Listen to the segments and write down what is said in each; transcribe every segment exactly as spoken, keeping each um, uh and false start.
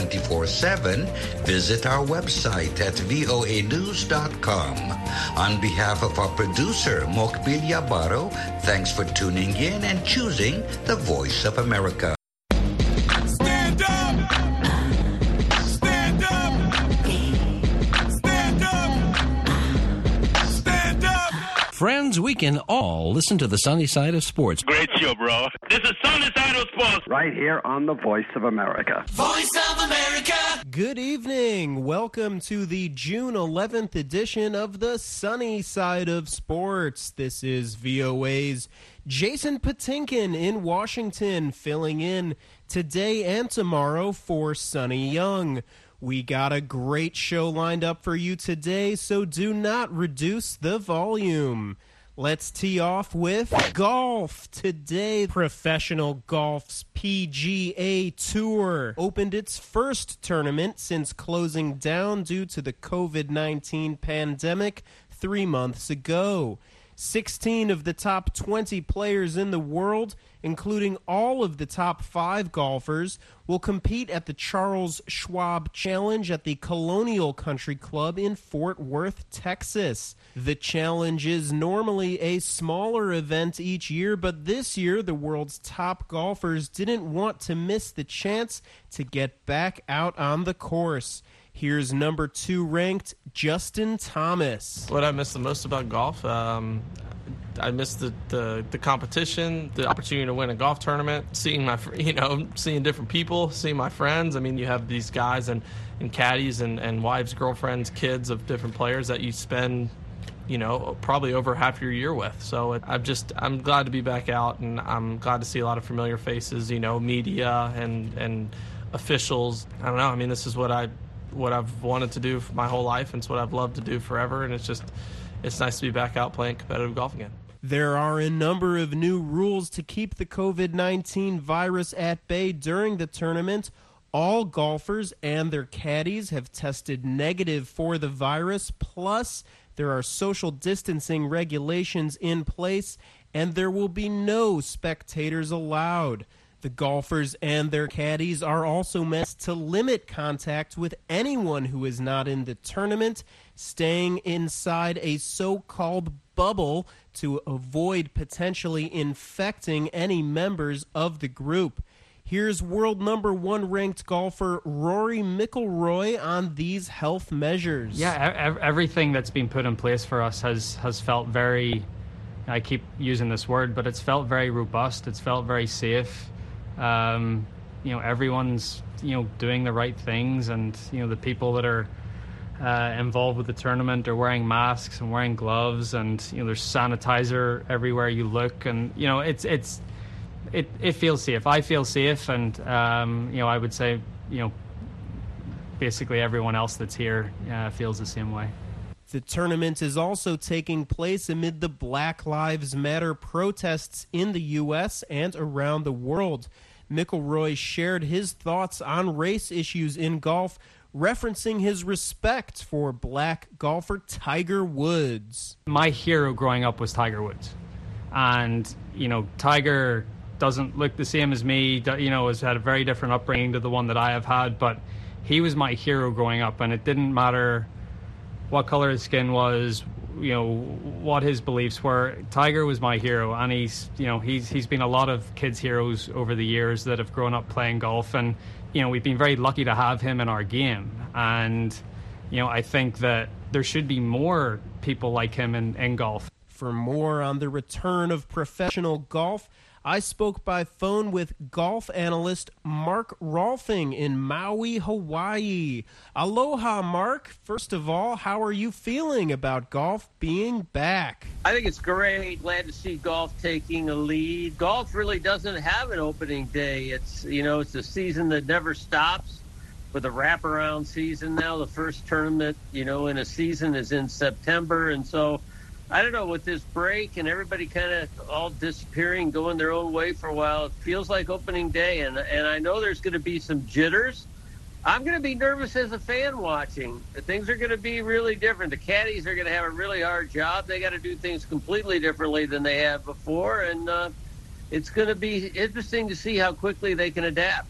twenty-four seven, visit our website at v o a news dot com. On behalf of our producer, Mokbil Yabaro, thanks for tuning in and choosing the Voice of America. Stand up! Stand up! Stand up! Stand up! Friends, we can all listen to the sunny side of sports. Great show, bro. This is Sunny Side of Sports. Right here on the Voice of America. Voice of America! Good evening. Welcome to the June eleventh edition of the Sunny Side of Sports. This is V O A's Jason Patinkin in Washington, filling in today and tomorrow for Sonny Young. We got a great show lined up for you today, so do not reduce the volume. Let's tee off with golf. Today, professional golf's P G A Tour opened its first tournament since closing down due to the covid nineteen pandemic three months ago. sixteen of the top twenty players in the world, including all of the top five golfers, will compete at the Charles Schwab Challenge at the Colonial Country Club in Fort Worth, Texas. The challenge is normally a smaller event each year, but this year the world's top golfers didn't want to miss the chance to get back out on the course. Here's number two ranked Justin Thomas. What I miss the most about golf, um, I miss the, the, the competition, the opportunity to win a golf tournament, seeing my, you know, seeing different people, seeing my friends. I mean, you have these guys and, and caddies and, and wives, girlfriends, kids of different players that you spend, you know, probably over half your year with. So it, I'm just, I'm glad to be back out, and I'm glad to see a lot of familiar faces, you know, media and, and officials. I don't know. I mean, this is what I, what I've wanted to do for my whole life, and it's what I've loved to do forever, and it's just, it's nice to be back out playing competitive golf again. There are a number of new rules to keep the covid nineteen virus at bay during the tournament. All golfers and their caddies have tested negative for the virus, plus there are social distancing regulations in place, and there will be no spectators allowed. The golfers and their caddies are also meant to limit contact with anyone who is not in the tournament, staying inside a so-called bubble to avoid potentially infecting any members of the group. Here's world number one ranked golfer Rory McIlroy on these health measures. Yeah, everything that's been put in place for us has, has felt very, I keep using this word, but it's felt very robust. It's felt very safe. Um, you know, everyone's, you know, doing the right things, and, you know, the people that are uh, involved with the tournament are wearing masks and wearing gloves, and, you know, there's sanitizer everywhere you look, and, you know, it's, it's, it, it feels safe. I feel safe, and, um, you know, I would say, you know, basically everyone else that's here uh, feels the same way. The tournament is also taking place amid the Black Lives Matter protests in the U S and around the world. McIlroy shared his thoughts on race issues in golf, referencing his respect for black golfer Tiger Woods. My hero growing up was Tiger Woods. And, you know, Tiger doesn't look the same as me, you know, has had a very different upbringing to the one that I have had, but he was my hero growing up, and it didn't matter what color his skin was, you know, what his beliefs were. Tiger was my hero, and he's, you know, he's he's been a lot of kids' heroes over the years that have grown up playing golf, and, you know, we've been very lucky to have him in our game. And, you know, I think that there should be more people like him in, in golf. For more on the return of professional golf, I spoke by phone with golf analyst Mark Rolfing in Maui, Hawaii. Aloha, Mark. First of all, how are you feeling about golf being back? I think it's great. Glad to see golf taking a lead. Golf really doesn't have an opening day. It's, you know, it's a season that never stops with a wraparound season now. The first tournament, you know, in a season is in September, and so I don't know, with this break and everybody kind of all disappearing, going their own way for a while, it feels like opening day. And and I know there's going to be some jitters. I'm going to be nervous as a fan watching. Things are going to be really different. The caddies are going to have a really hard job. They got to do things completely differently than they have before. And uh, it's going to be interesting to see how quickly they can adapt.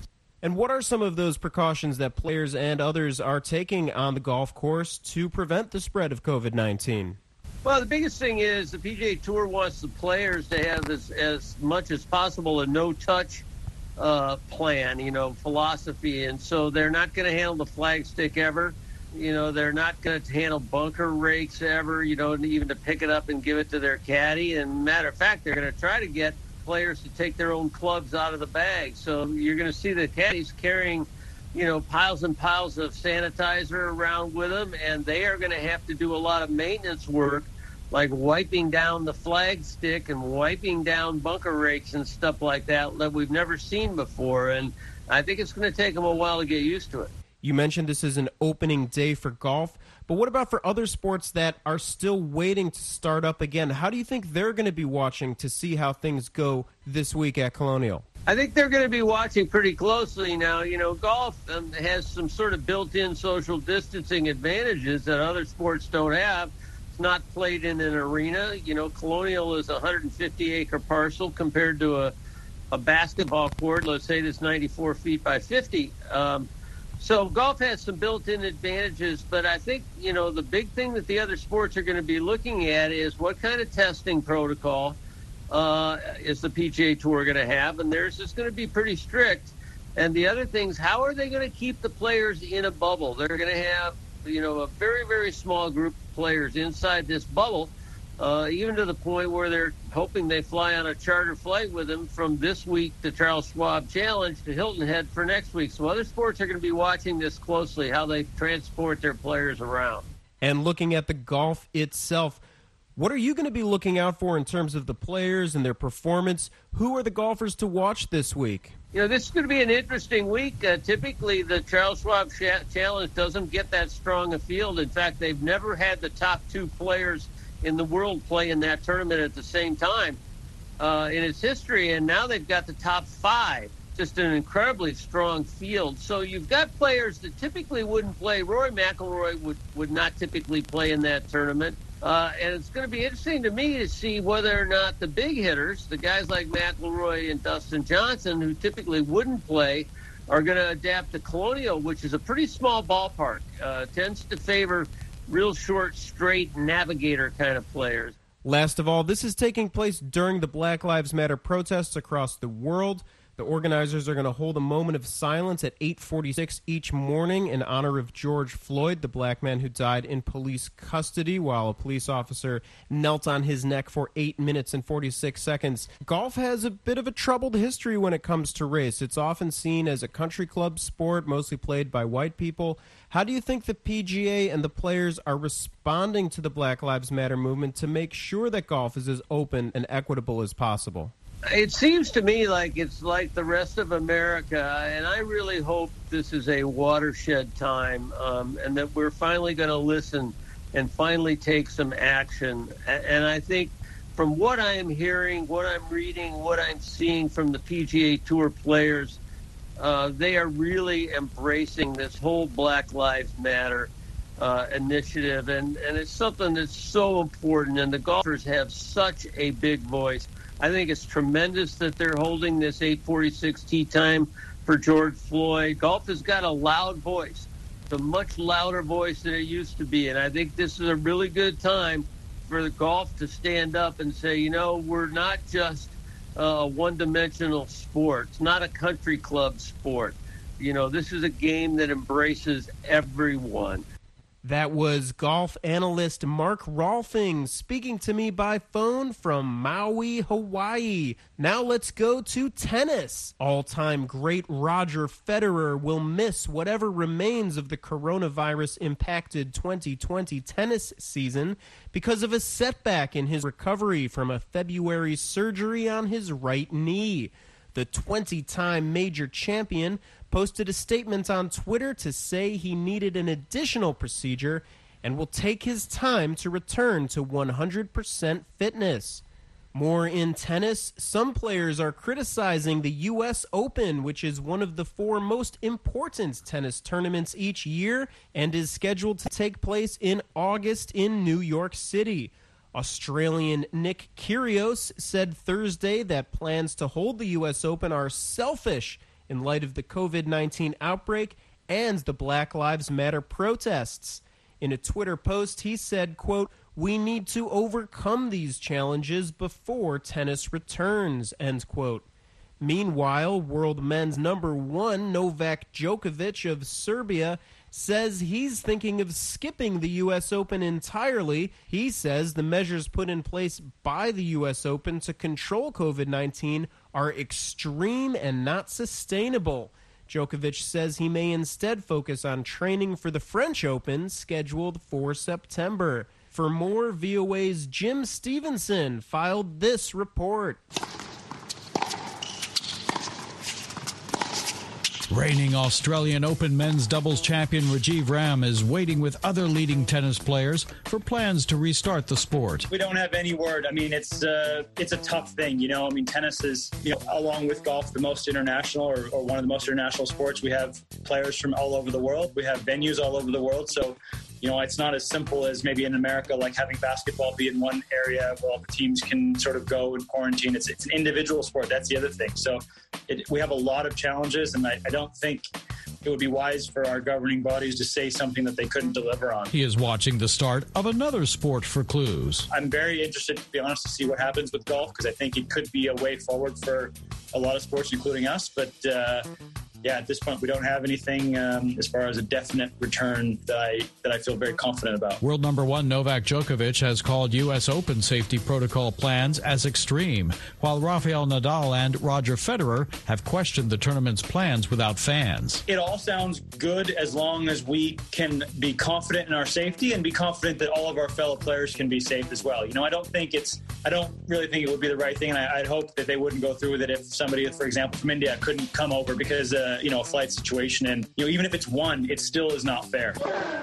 And what are some of those precautions that players and others are taking on the golf course to prevent the spread of COVID nineteen? Well, the biggest thing is the P G A Tour wants the players to have as, as much as possible a no-touch uh, plan, you know, philosophy. And so they're not going to handle the flag stick ever. You know, they're not going to handle bunker rakes ever, you know, even to pick it up and give it to their caddy. And matter of fact, they're going to try to get players to take their own clubs out of the bag. So you're going to see the caddies carrying, you know, piles and piles of sanitizer around with them, and they are going to have to do a lot of maintenance work, like wiping down the flag stick and wiping down bunker rakes and stuff like that that we've never seen before. And I think it's going to take them a while to get used to it. You mentioned this is an opening day for golf, but what about for other sports that are still waiting to start up again? How do you think they're going to be watching to see how things go this week at Colonial? I think they're going to be watching pretty closely now. You know, golf um, has some sort of built-in social distancing advantages that other sports don't have. It's not played in an arena. You know, Colonial is a one hundred fifty acre parcel compared to a, a basketball court, let's say that's ninety-four feet by fifty. Um, So golf has some built-in advantages, but I think, you know, the big thing that the other sports are going to be looking at is what kind of testing protocol uh, is the P G A Tour going to have, and theirs is going to be pretty strict. And the other things, how are they going to keep the players in a bubble? They're going to have, you know, a very, very small group of players inside this bubble, uh, even to the point where they're hoping they fly on a charter flight with them from this week, the Charles Schwab Challenge, to Hilton Head for next week. So other sports are going to be watching this closely, how they transport their players around. And looking at the golf itself, what are you going to be looking out for in terms of the players and their performance? Who are the golfers to watch this week? You know, this is going to be an interesting week. Uh, typically, the Charles Schwab Challenge doesn't get that strong a field. In fact, they've never had the top two players in the world play in that tournament at the same time uh, in its history, and now they've got the top five. Just an incredibly strong field. So you've got players that typically wouldn't play. Rory McIlroy would, would not typically play in that tournament. Uh, and it's going to be interesting to me to see whether or not the big hitters, the guys like McIlroy and Dustin Johnson, who typically wouldn't play, are going to adapt to Colonial, which is a pretty small ballpark. Uh, tends to favor real short, straight navigator kind of players. Last of all, this is taking place during the Black Lives Matter protests across the world. The organizers are going to hold a moment of silence at eight forty-six each morning in honor of George Floyd, the black man who died in police custody while a police officer knelt on his neck for eight minutes and forty-six seconds. Golf has a bit of a troubled history when it comes to race. It's often seen as a country club sport, mostly played by white people. How do you think the P G A and the players are responding to the Black Lives Matter movement to make sure that golf is as open and equitable as possible? It seems to me like it's like the rest of America, and I really hope this is a watershed time um, and that we're finally going to listen and finally take some action. And I think from what I'm hearing, what I'm reading, what I'm seeing from the P G A Tour players, uh, they are really embracing this whole Black Lives Matter uh, initiative. And, and it's something that's so important, and the golfers have such a big voice. I think it's tremendous that they're holding this eight forty-six tee time for George Floyd. Golf has got a loud voice. It's a much louder voice than it used to be. And I think this is a really good time for the golf to stand up and say, you know, we're not just a one-dimensional sport. It's not a country club sport. You know, this is a game that embraces everyone. That was golf analyst Mark Rolfing speaking to me by phone from Maui, Hawaii. Now let's go to tennis. All-time great Roger Federer will miss whatever remains of the coronavirus-impacted twenty twenty tennis season because of a setback in his recovery from a February surgery on his right knee. The twenty-time major champion posted a statement on Twitter to say he needed an additional procedure and will take his time to return to one hundred percent fitness. More in tennis, some players are criticizing the U S Open, which is one of the four most important tennis tournaments each year and is scheduled to take place in August in New York City. Australian Nick Kyrgios said Thursday that plans to hold the U S Open are selfish in light of the COVID nineteen outbreak and the Black Lives Matter protests. In a Twitter post, he said, quote, "We need to overcome these challenges before tennis returns," end quote. Meanwhile, world men's number one, Novak Djokovic of Serbia, says he's thinking of skipping the U S Open entirely. He says the measures put in place by the U S Open to control COVID nineteen are extreme and not sustainable. Djokovic says he may instead focus on training for the French Open, scheduled for September. For more, V O A's Jim Stevenson filed this report. Reigning Australian Open men's doubles champion Rajiv Ram is waiting with other leading tennis players for plans to restart the sport. We don't have any word. I mean, it's uh, it's a tough thing, you know. I mean, tennis is, you know, along with golf, the most international or, or one of the most international sports. We have players from all over the world. We have venues all over the world. So, you know, it's not as simple as maybe in America, like having basketball be in one area where all the teams can sort of go and quarantine. It's, it's an individual sport. That's the other thing. So it, we have a lot of challenges, and I, I don't think it would be wise for our governing bodies to say something that they couldn't deliver on. He is watching the start of another sport for clues. I'm very interested, to be honest, to see what happens with golf, because I think it could be a way forward for a lot of sports, including us. But, uh, yeah, at this point, we don't have anything um, as far as a definite return that I that I feel very confident about. World number one Novak Djokovic has called U S Open safety protocol plans as extreme, while Rafael Nadal and Roger Federer have questioned the tournament's plans without fans. It all sounds good as long as we can be confident in our safety and be confident that all of our fellow players can be safe as well. You know, I don't think it's, I don't really think it would be the right thing, and I, I'd hope that they wouldn't go through with it if somebody, for example, from India couldn't come over because, uh, you know, a flight situation. And, you know, even if it's one, it still is not fair.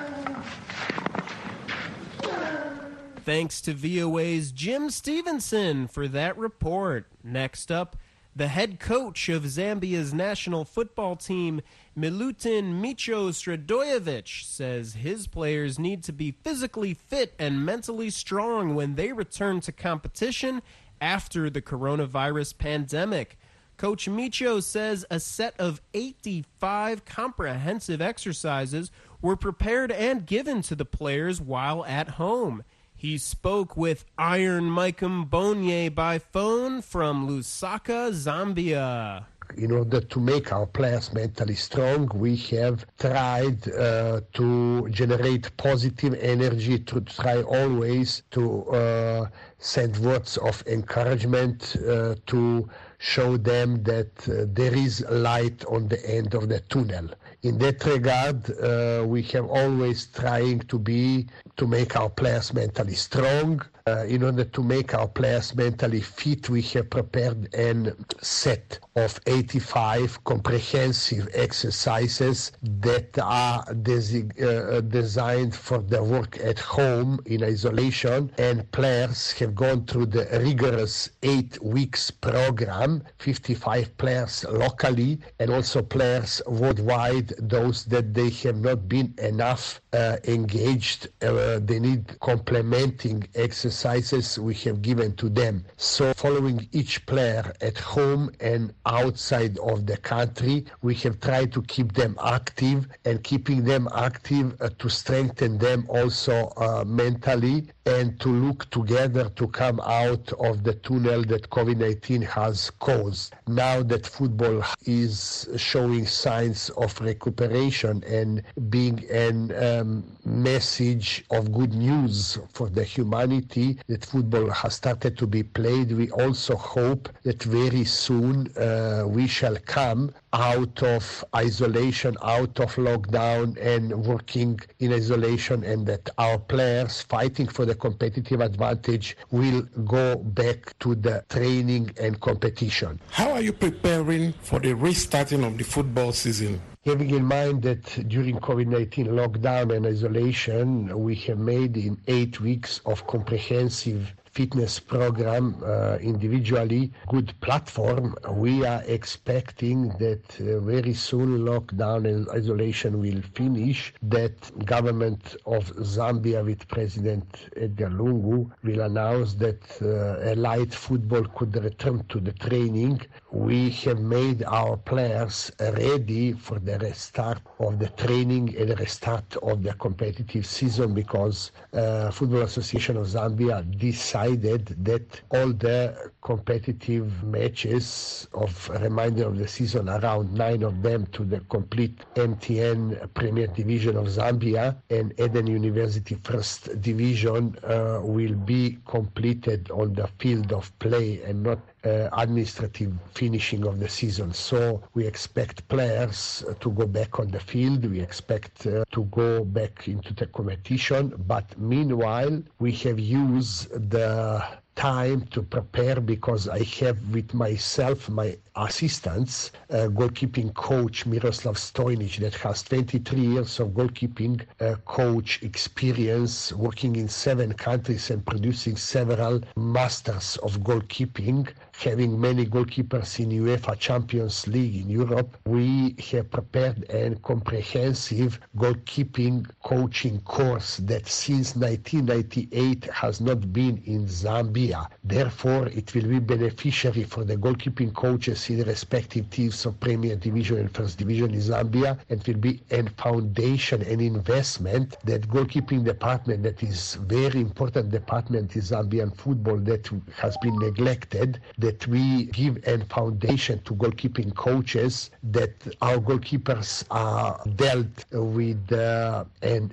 Thanks to V O A's Jim Stevenson for that report. Next up, the head coach of Zambia's national football team, Milutin Michos Radojevic, says his players need to be physically fit and mentally strong when they return to competition after the coronavirus pandemic. Coach Micho says a set of eighty-five comprehensive exercises were prepared and given to the players while at home. He spoke with Iron Mike Mbonye by phone from Lusaka, Zambia. In order to make our players mentally strong, we have tried uh, to generate positive energy, to try always to uh, send words of encouragement, uh, to show them that uh, there is light on the end of the tunnel. In that regard, uh, we have always trying to be, to make our players mentally strong. Uh, in order to make our players mentally fit, we have prepared a set of eighty-five comprehensive exercises that are desi- uh, designed for the work at home in isolation, and players have gone through the rigorous eight weeks program, fifty-five players locally and also players worldwide, those that they have not been enough uh, engaged, uh, they need complementing exercises we have given to them. So following each player at home and outside of the country, we have tried to keep them active, and keeping them active uh, to strengthen them also uh, mentally, and to look together to come out of the tunnel that COVID nineteen has caused. Now that football is showing signs of recuperation and being a um, message of good news for the humanity, that football has started to be played, we also hope that very soon uh, we shall come out of isolation, out of lockdown and working in isolation, and that our players fighting for the competitive advantage will go back to the training and competition. How are you preparing for the restarting of the football season? Having in mind that during COVID nineteen lockdown and isolation, we have made in eight weeks of comprehensive fitness program, uh, individually, good platform. We are expecting that uh, very soon lockdown and isolation will finish, that government of Zambia with President Edgar Lungu will announce that uh, a light football could return to the training. We have made our players ready for the restart of the training and the restart of the competitive season, because uh, Football Association of Zambia decided that all the competitive matches of remainder of the season, around nine of them, to the complete M T N Premier Division of Zambia and Eden University First Division uh, will be completed on the field of play and not uh, administrative finishing of the season. So we expect players uh, to go back on the field. We expect uh, to go back into the competition. But meanwhile, we have used the time to prepare, because I have with myself my assistants, uh, goalkeeping coach Miroslav Stojnic, that has twenty-three years of goalkeeping uh, coach experience, working in seven countries and producing several masters of goalkeeping, having many goalkeepers in UEFA Champions League in Europe. We have prepared a comprehensive goalkeeping coaching course that since nineteen ninety-eight has not been in Zambia. Therefore, it will be beneficiary for the goalkeeping coaches in the respective teams of Premier Division and First Division in Zambia, and will be a foundation, an investment, that goalkeeping department, that is very important department in Zambian football that has been neglected, that we give a foundation to goalkeeping coaches, that our goalkeepers are dealt with uh, and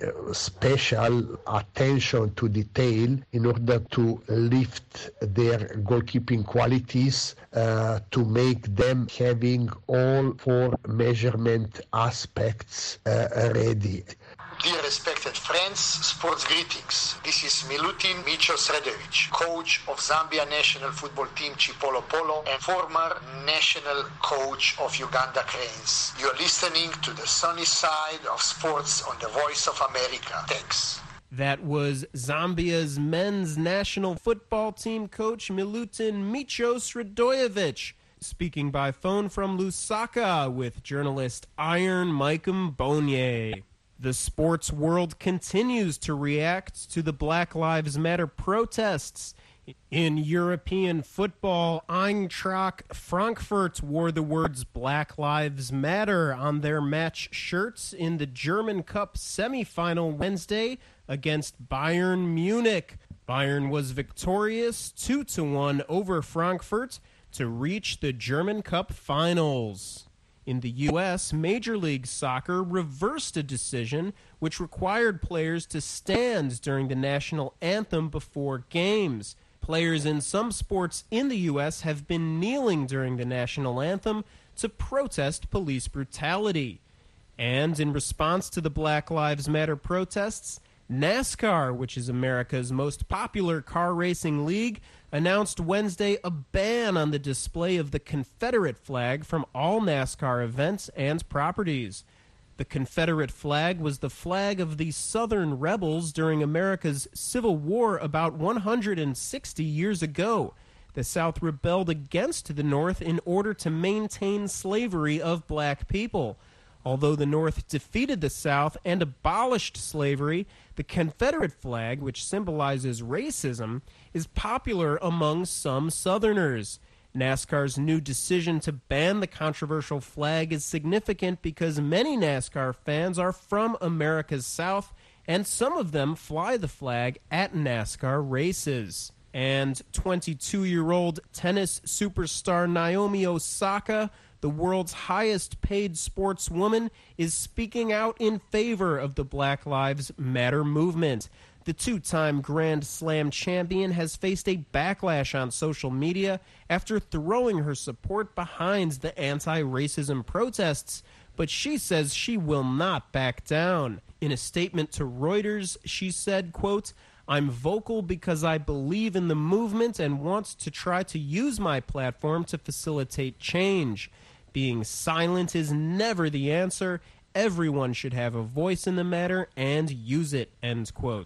special attention to detail in order to lift their goalkeeping qualities, uh, to make them having all four measurement aspects uh, ready. Dear respected friends, sports greetings. This is Milutin Micho Sredovic, coach of Zambia national football team Chipolo Polo and former national coach of Uganda Cranes. You're listening to the sunny side of sports on the Voice of America. Thanks. That was Zambia's men's national football team coach Milutin Micho Sredojevic, speaking by phone from Lusaka with journalist Iron Maikum Bonye. The sports world continues to react to the Black Lives Matter protests. In European football, Eintracht Frankfurt wore the words Black Lives Matter on their match shirts in the German Cup semifinal Wednesday against Bayern Munich. Bayern was victorious two to one over Frankfurt to reach the German Cup finals. In the U S, Major League Soccer reversed a decision which required players to stand during the national anthem before games. Players in some sports in the U S have been kneeling during the national anthem to protest police brutality. And in response to the Black Lives Matter protests, NASCAR, which is America's most popular car racing league, announced Wednesday a ban on the display of the Confederate flag from all NASCAR events and properties. The Confederate flag was the flag of the Southern rebels during America's Civil War about one hundred sixty years ago. The South rebelled against the North in order to maintain slavery of black people. Although the North defeated the South and abolished slavery, the Confederate flag, which symbolizes racism, is popular among some Southerners. NASCAR's new decision to ban the controversial flag is significant because many NASCAR fans are from America's South, and some of them fly the flag at NASCAR races. And twenty-two-year-old tennis superstar Naomi Osaka, the world's highest-paid sportswoman, is speaking out in favor of the Black Lives Matter movement. The two-time Grand Slam champion has faced a backlash on social media after throwing her support behind the anti-racism protests, but she says she will not back down. In a statement to Reuters, she said, quote, "I'm vocal because I believe in the movement and want to try to use my platform to facilitate change. Being silent is never the answer. Everyone should have a voice in the matter and use it," end quote.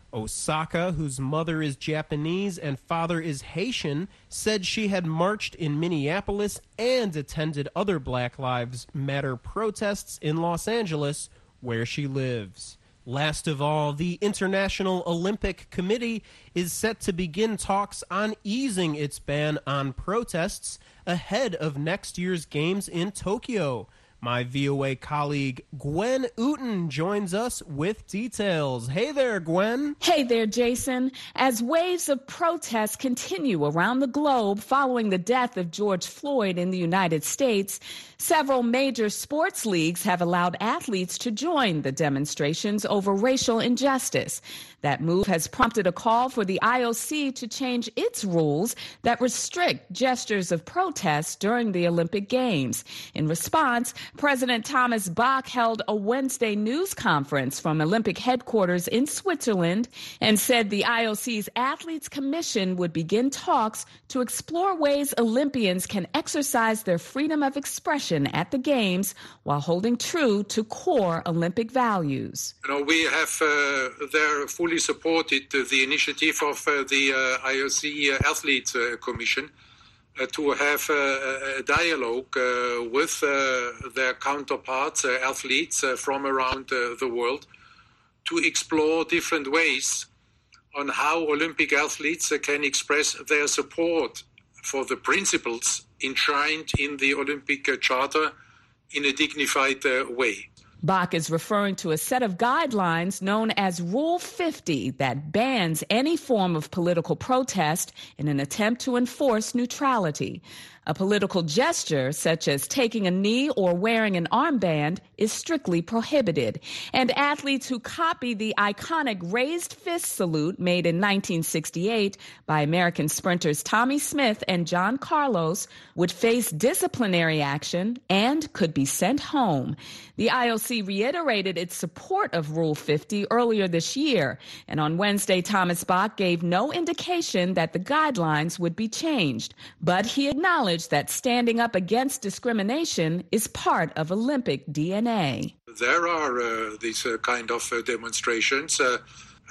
Osaka, whose mother is Japanese and father is Haitian, said she had marched in Minneapolis and attended other Black Lives Matter protests in Los Angeles, where she lives. Last of all, the International Olympic Committee is set to begin talks on easing its ban on protests ahead of next year's games in Tokyo. My V O A colleague Gwen Uten joins us with details. Hey there, Gwen. Hey there, Jason. As waves of protests continue around the globe following the death of George Floyd in the United States, several major sports leagues have allowed athletes to join the demonstrations over racial injustice. That move has prompted a call for the I O C to change its rules that restrict gestures of protest during the Olympic Games. In response, President Thomas Bach held a Wednesday news conference from Olympic headquarters in Switzerland and said the I O C's Athletes Commission would begin talks to explore ways Olympians can exercise their freedom of expression at the Games while holding true to core Olympic values. You know, we have uh, there fully supported uh, the initiative of uh, the uh, I O C uh, Athletes uh, Commission uh, to have uh, a dialogue uh, with uh, their counterparts, uh, athletes uh, from around uh, the world, to explore different ways on how Olympic athletes uh, can express their support for the principles enshrined in the Olympic uh, Charter in a dignified uh, way. Bach is referring to a set of guidelines known as Rule fifty that bans any form of political protest in an attempt to enforce neutrality. A political gesture, such as taking a knee or wearing an armband, is strictly prohibited. And athletes who copy the iconic raised fist salute made in nineteen sixty-eight by American sprinters Tommy Smith and John Carlos would face disciplinary action and could be sent home. The I O C reiterated its support of Rule fifty earlier this year, and on Wednesday, Thomas Bach gave no indication that the guidelines would be changed, but he acknowledged that standing up against discrimination is part of Olympic D N A. There are uh, these uh, kind of uh, demonstrations. Uh,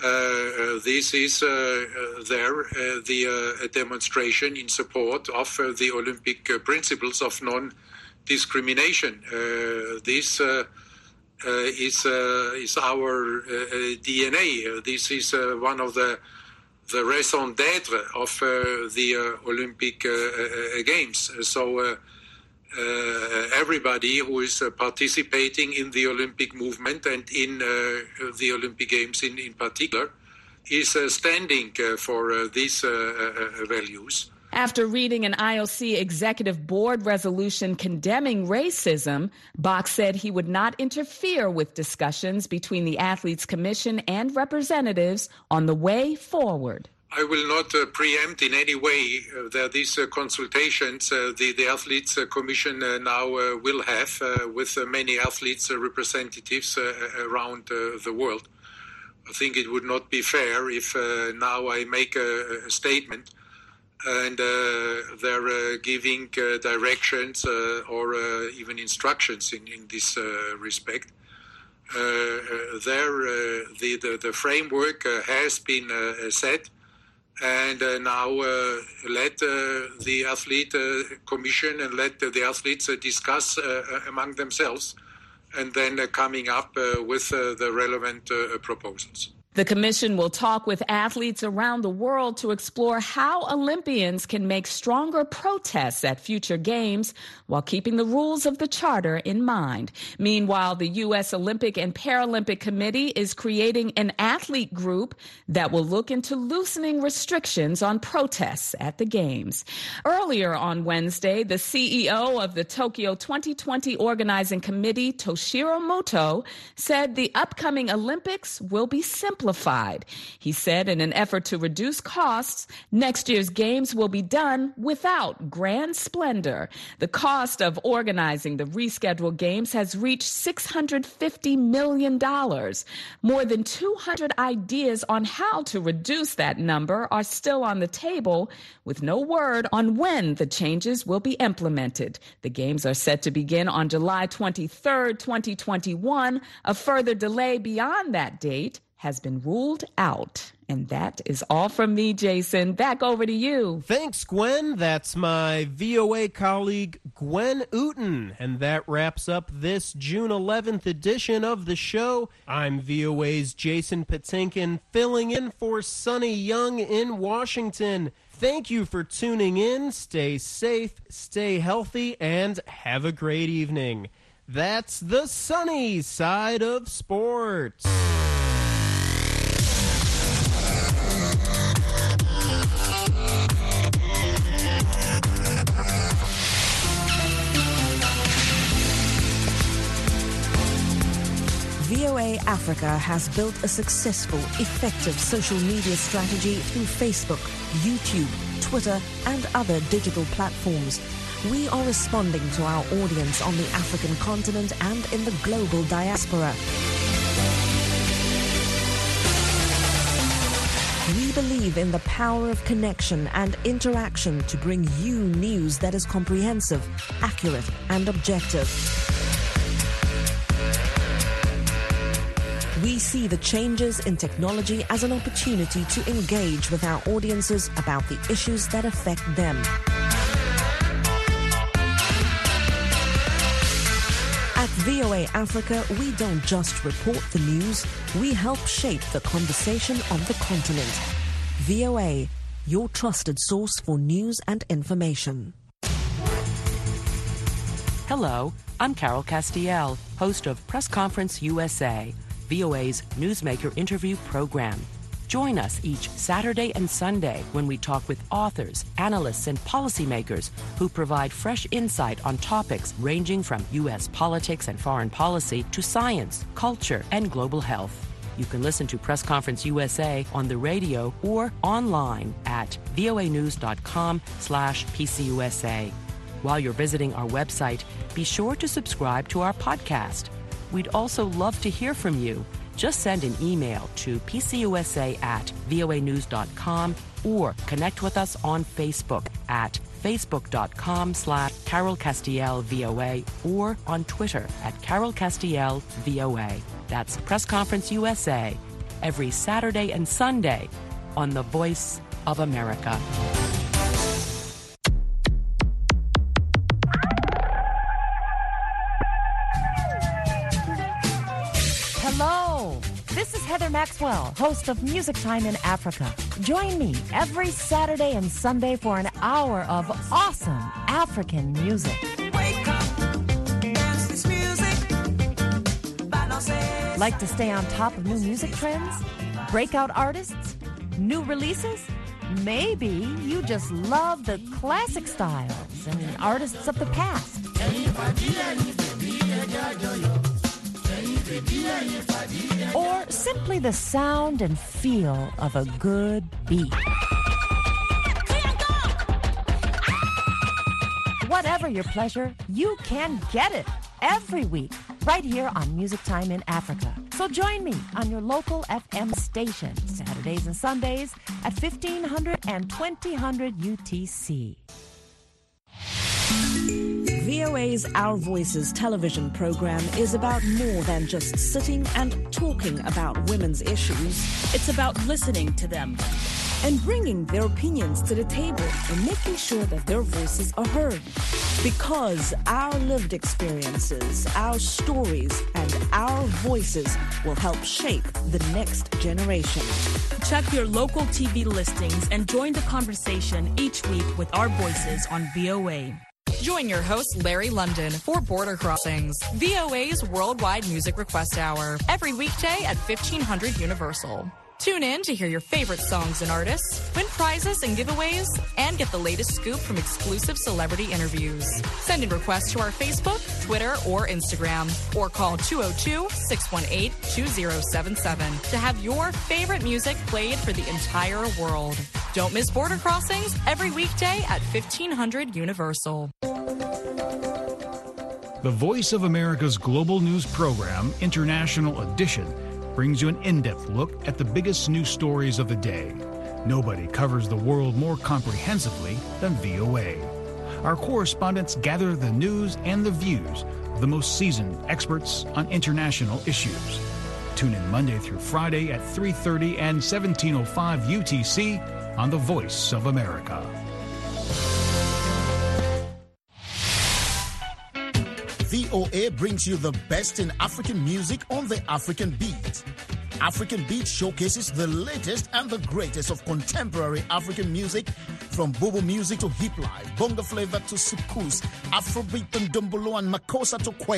uh, this is uh, uh, there, uh, the uh, demonstration in support of uh, the Olympic uh, principles of non-discrimination. Uh, this uh, uh, is, uh, is our uh, D N A. Uh, this is uh, one of the the raison d'être of uh, the uh, Olympic uh, uh, Games. So uh, uh, everybody who is uh, participating in the Olympic movement and in uh, the Olympic Games in, in particular is uh, standing uh, for uh, these uh, uh, values. After reading an I O C executive board resolution condemning racism, Bach said he would not interfere with discussions between the Athletes Commission and representatives on the way forward. I will not uh, preempt in any way uh, that these uh, consultations uh, the, the Athletes uh, Commission uh, now uh, will have uh, with uh, many athletes uh, representatives uh, around uh, the world. I think it would not be fair if uh, now I make a, a statement and uh, they're uh, giving uh, directions uh, or uh, even instructions in, in this uh, respect. Uh, uh, there, uh, the, the, the framework uh, has been uh, set, and uh, now uh, let uh, the Athlete uh, Commission and let uh, the athletes uh, discuss uh, among themselves, and then uh, coming up uh, with uh, the relevant uh, proposals. The commission will talk with athletes around the world to explore how Olympians can make stronger protests at future games while keeping the rules of the charter in mind. Meanwhile, the U S Olympic and Paralympic Committee is creating an athlete group that will look into loosening restrictions on protests at the games. Earlier on Wednesday, the C E O of the Tokyo twenty twenty Organizing Committee, Toshiro Muto, said the upcoming Olympics will be simplified. He said in an effort to reduce costs, next year's games will be done without grand splendor. The cost of organizing the rescheduled games has reached six hundred fifty million dollars. More than two hundred ideas on how to reduce that number are still on the table, with no word on when the changes will be implemented. The games are set to begin on July twenty-third, twenty twenty-one. A further delay beyond that date has been ruled out. And that is all from me, Jason. Back over to you. Thanks, Gwen. That's my V O A colleague, Gwen Ooten. And that wraps up this June eleventh edition of the show. I'm V O A's Jason Patinkin, filling in for Sunny Young in Washington. Thank you for tuning in. Stay safe, stay healthy, and have a great evening. That's the sunny side of sports. V O A Africa has built a successful, effective social media strategy through Facebook, YouTube, Twitter, and other digital platforms. We are responding to our audience on the African continent and in the global diaspora. We believe in the power of connection and interaction to bring you news that is comprehensive, accurate, and objective. We see the changes in technology as an opportunity to engage with our audiences about the issues that affect them. At V O A Africa, we don't just report the news, we help shape the conversation on the continent. V O A, your trusted source for news and information. Hello, I'm Carol Castiel, host of Press Conference U S A, V O A's newsmaker interview program. Join us each Saturday and Sunday when we talk with authors, analysts, and policymakers who provide fresh insight on topics ranging from U S politics and foreign policy to science, culture, and global health. You can listen to Press Conference U S A on the radio or online at voanews.com slash PCUSA. While you're visiting our website, be sure to subscribe to our podcast. We'd also love to hear from you. Just send an email to pcusa at voanews.com or connect with us on Facebook at facebook.com slash Carol Castiel VOA or on Twitter at Carol Castiel VOA. That's Press Conference U S A every Saturday and Sunday on The Voice of America. Hello, this is Heather Maxwell, host of Music Time in Africa. Join me every Saturday and Sunday for an hour of awesome African music. Like to stay on top of new music trends? Breakout artists? New releases? Maybe you just love the classic styles and artists of the past. Or simply the sound and feel of a good beat. Whatever your pleasure, you can get it every week right here on Music Time in Africa. So join me on your local F M station Saturdays and Sundays at fifteen hundred and twenty hundred U T C. V O A's Our Voices television program is about more than just sitting and talking about women's issues. It's about listening to them and bringing their opinions to the table and making sure that their voices are heard. Because our lived experiences, our stories, and our voices will help shape the next generation. Check your local T V listings and join the conversation each week with our voices on V O A. Join your host, Larry London, for Border Crossings, V O A's Worldwide Music Request Hour, every weekday at fifteen hundred Universal. Tune in to hear your favorite songs and artists, win prizes and giveaways, and get the latest scoop from exclusive celebrity interviews. Send in requests to our Facebook, Twitter, or Instagram, or call two oh two, six one eight, two oh seven seven to have your favorite music played for the entire world. Don't miss Border Crossings every weekday at fifteen hundred Universal. The Voice of America's global news program, International Edition, brings you an in-depth look at the biggest news stories of the day. Nobody covers the world more comprehensively than V O A. Our correspondents gather the news and the views of the most seasoned experts on international issues. Tune in Monday through Friday at three thirty and seventeen oh five U T C on the Voice of America. V O A brings you the best in African music on the African Beat. African Beat showcases the latest and the greatest of contemporary African music, from Bobo music to hip life, bongo flavor to soukous, Afrobeat and Dombolo and Makossa to Kwe.